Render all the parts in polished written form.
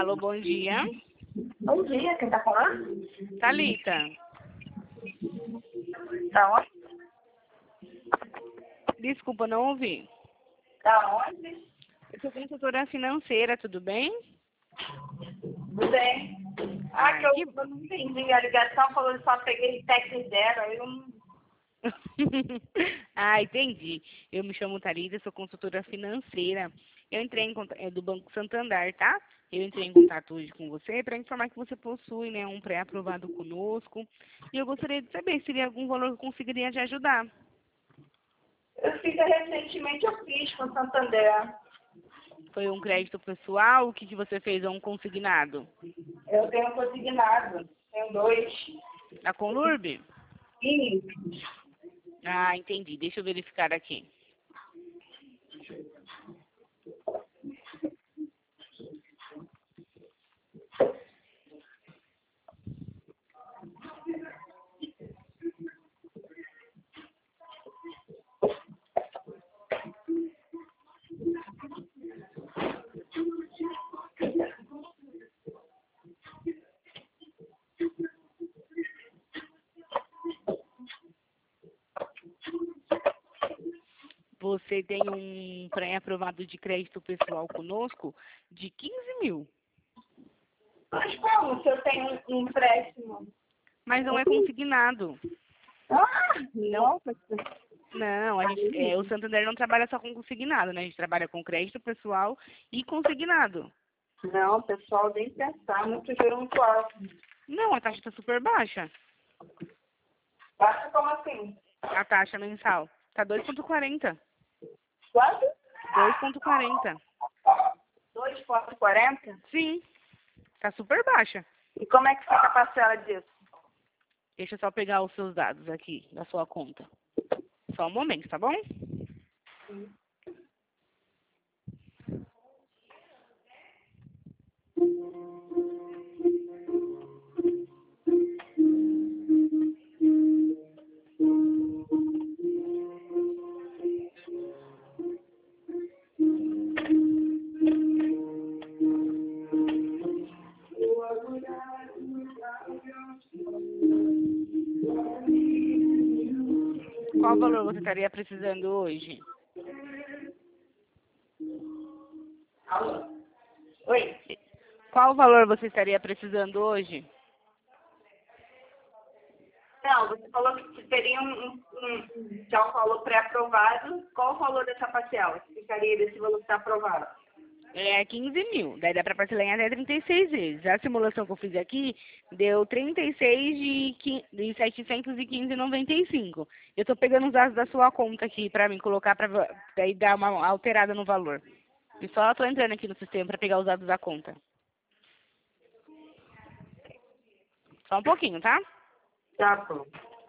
Alô, bom dia. Bom dia, quem tá falando? Thalita. Da onde? Desculpa, não ouvi. Da onde? Eu sou consultora financeira, tudo bem? Tudo bem. Ai, Que eu não entendi. A ligação falou que só peguei TEC zero, aí eu não... Ah, entendi. Eu me chamo Thalita, sou consultora financeira. Eu entrei em contato, do Banco Santander, tá? Eu entrei em contato hoje com você para informar que você possui, né, um pré-aprovado conosco. E eu gostaria de saber se teria algum valor que eu conseguiria te ajudar. Eu fiz recentemente, eu fiz com o Santander. Foi um crédito pessoal? O que que você fez? É um consignado? Eu tenho consignado. Tenho 2. Da Conlurb? Isso. Ah, entendi. Deixa eu verificar aqui. Você tem um pré-aprovado de crédito pessoal conosco de 15 mil. Mas como se eu tenho um empréstimo? Mas não é consignado. Não. Não, o Santander não trabalha só com consignado, né? A gente trabalha com crédito pessoal e consignado. Não, pessoal, nem pensar, muito juro muito alto. Não, a taxa está super baixa. Baixa como assim? A taxa mensal tá 2,40. Quanto? 2,40. 2,40? Sim, tá super baixa. E como é que fica a parcela disso? Deixa eu só pegar os seus dados aqui da sua conta. Só um momento, tá bom? Qual valor você estaria precisando hoje? Oi? Qual valor você estaria precisando hoje? Não, você falou que teria já um valor pré-aprovado. Qual o valor dessa parcela? Que ficaria desse valor que está aprovado? É 15 mil. Daí dá para parcelar em até 36 vezes. A simulação que eu fiz aqui deu 36 de 715,95. Eu estou pegando os dados da sua conta aqui para mim colocar para daí dar uma alterada no valor. E só estou entrando aqui no sistema para pegar os dados da conta. Só um pouquinho, tá? Tá bom.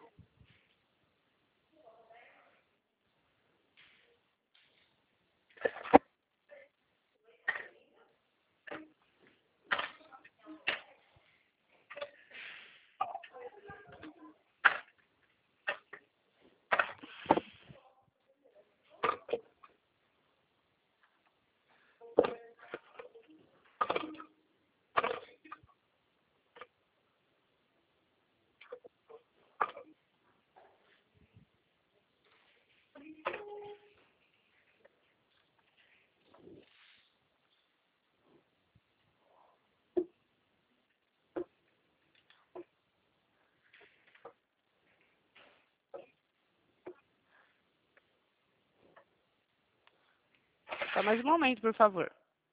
Só mais um momento, por favor.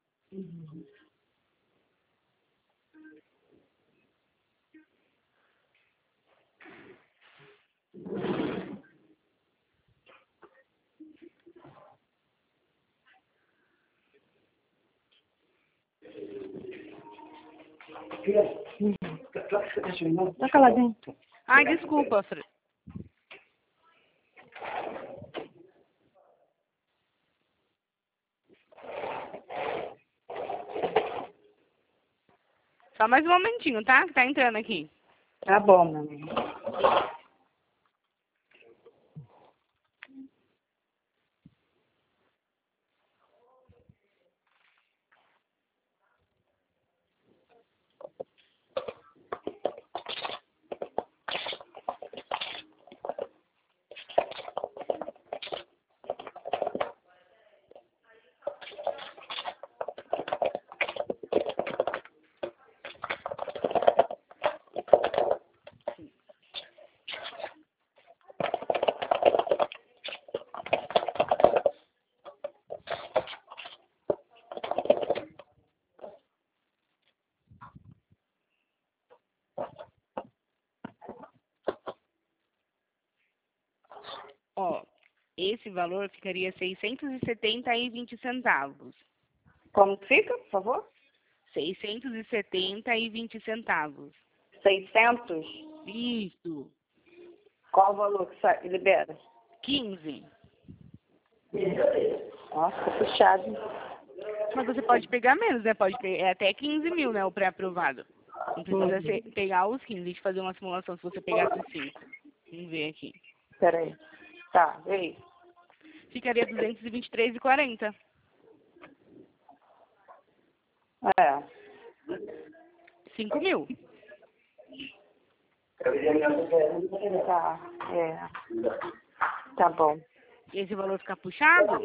Tá caladinho. Ai, desculpa, Fran. Só mais um momentinho, tá? Que tá entrando aqui. Tá bom, meu amigo. esse valor ficaria 670,20 centavos. Como que fica, por favor? 670,20 centavos. 600? Isso. Qual o valor que libera? 15. Nossa, tá puxado. Mas você pode pegar menos, né? É até 15 mil, né? O pré-aprovado. Não precisa pegar os 15. Deixa eu fazer uma simulação se você pegasse os 5. Vamos ver aqui. Peraí. Tá, e aí? Ficaria 223,40. É. 5 mil. Tá, Tá bom. Esse valor fica puxado?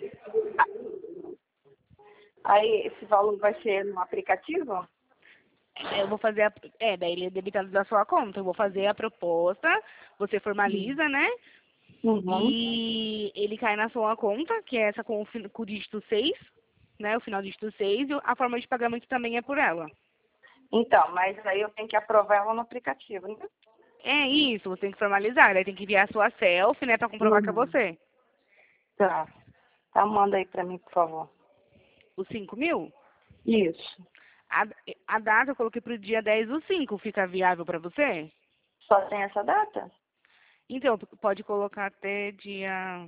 Aí, esse valor vai ser no aplicativo? Eu vou fazer daí ele é debitado da sua conta. Eu vou fazer a proposta, você formaliza, né? Uhum. E ele cai na sua conta, que é essa com o dígito 6, né? O final do dígito 6, e a forma de pagamento também é por ela. Então, mas aí eu tenho que aprovar ela no aplicativo, né? É isso, você tem que formalizar, daí tem que enviar a sua selfie, né, pra comprovar que é você. Tá. Tá, manda aí pra mim, por favor. Os 5 mil? Isso. A data eu coloquei pro dia 10/5, fica viável pra você? Só tem essa data? Então, pode colocar até dia...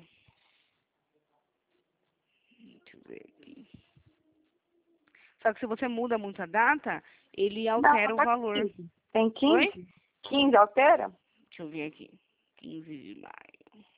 Deixa eu ver aqui. Só que se você muda muito a data, ele altera o Data valor. 15. Tem 15? Oi? 15 altera? Deixa eu ver aqui. 15 de maio.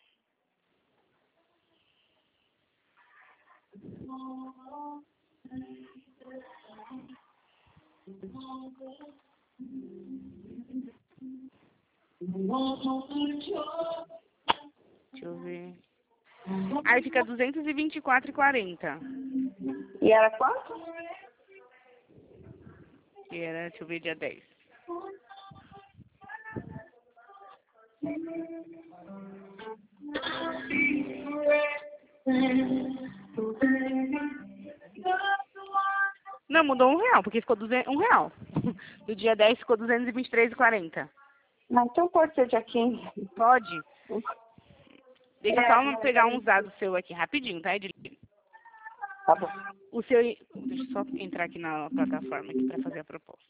Deixa eu ver. Aí fica 224,40. E era quanto? Que era, deixa eu ver, dia 10. Não, mudou R$ 1, porque ficou R$ 1. Do dia 10 ficou 223,40. Não, então pode ser dia 15. Pode? Deixa eu só pegar uns dados seu aqui rapidinho, tá, Edilene? Tá bom. O seu... Deixa eu só entrar aqui na plataforma aqui para fazer a proposta.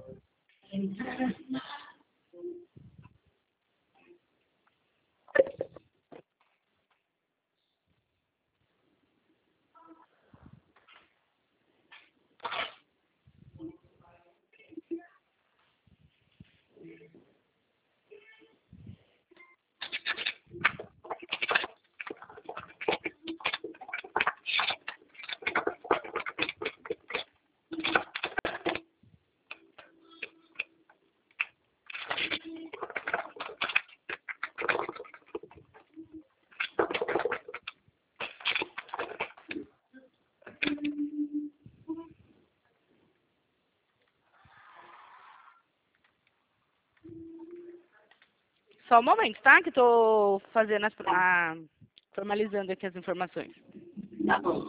Só um momento, tá? Que tô fazendo formalizando aqui as informações. Tá bom.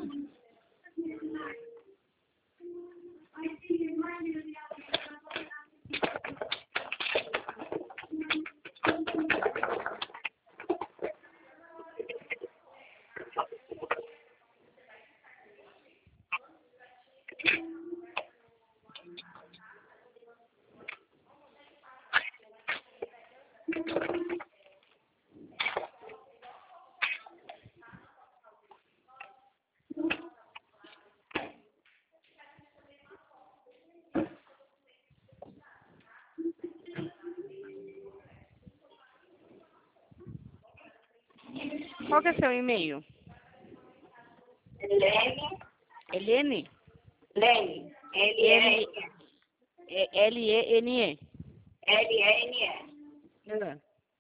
Qual que é seu e-mail? Lene. Helene? Lene. L-E-N-E. L-E-N-E. L-E-N-E.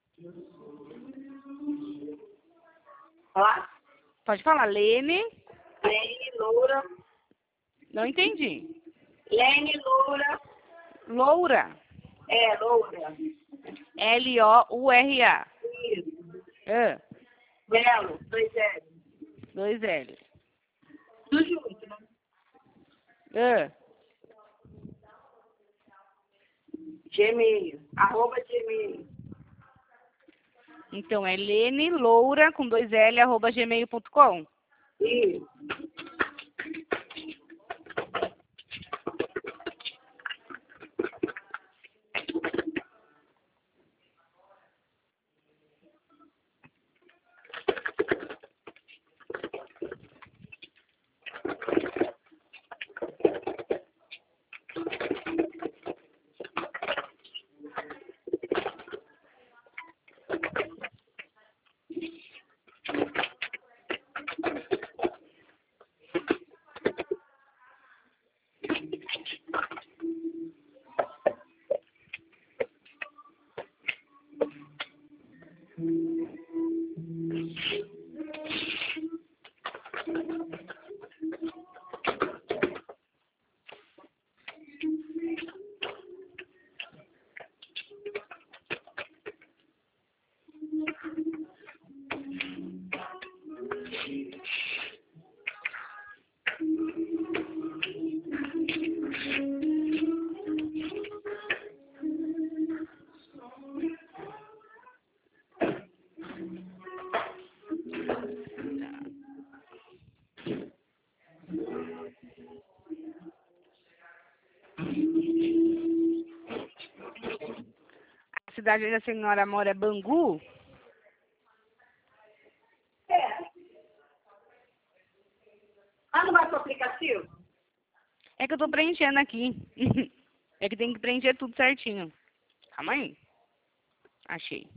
Olá? Pode falar, Lene. Lene Loura. Não entendi. Lene Loura. Loura. É, Loura. L-O-U-R-A. Isso. Ah, Belo. 2 L. 2 L. Tudo junto, né? Ah, Gmail. @Gmail. Então é leneloura com 2l @gmail.com. Isso. A cidade onde a senhora mora é Bangu? É. Ah, não vai pro aplicativo? É que eu tô preenchendo aqui. É que tem que preencher tudo certinho. Calma aí. Achei.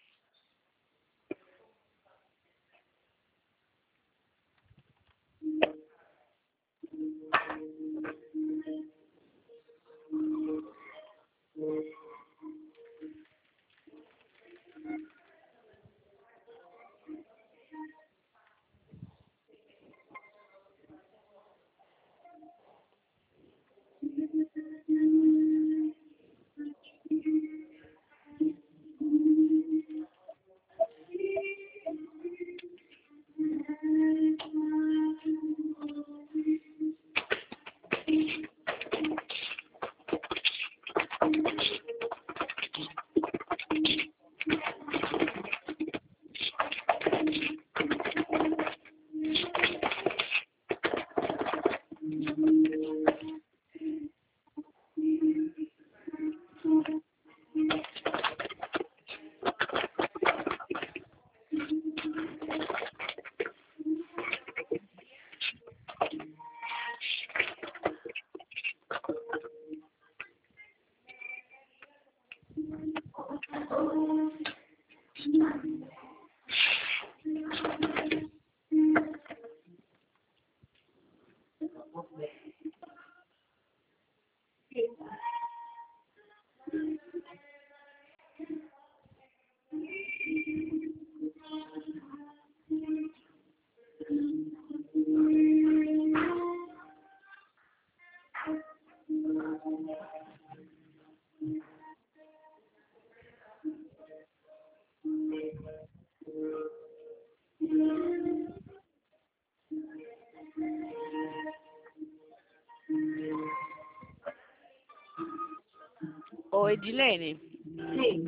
Oi, Edilene. Sim.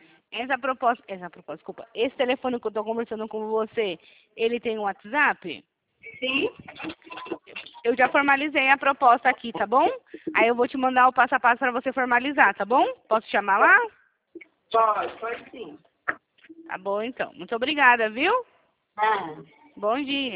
Desculpa. Esse telefone que eu tô conversando com você, ele tem um WhatsApp? Sim? Eu já formalizei a proposta aqui, tá bom? Aí eu vou te mandar o passo a passo para você formalizar, tá bom? Posso te chamar lá? Pode sim. Tá bom, então. Muito obrigada, viu? Ah. Bom dia.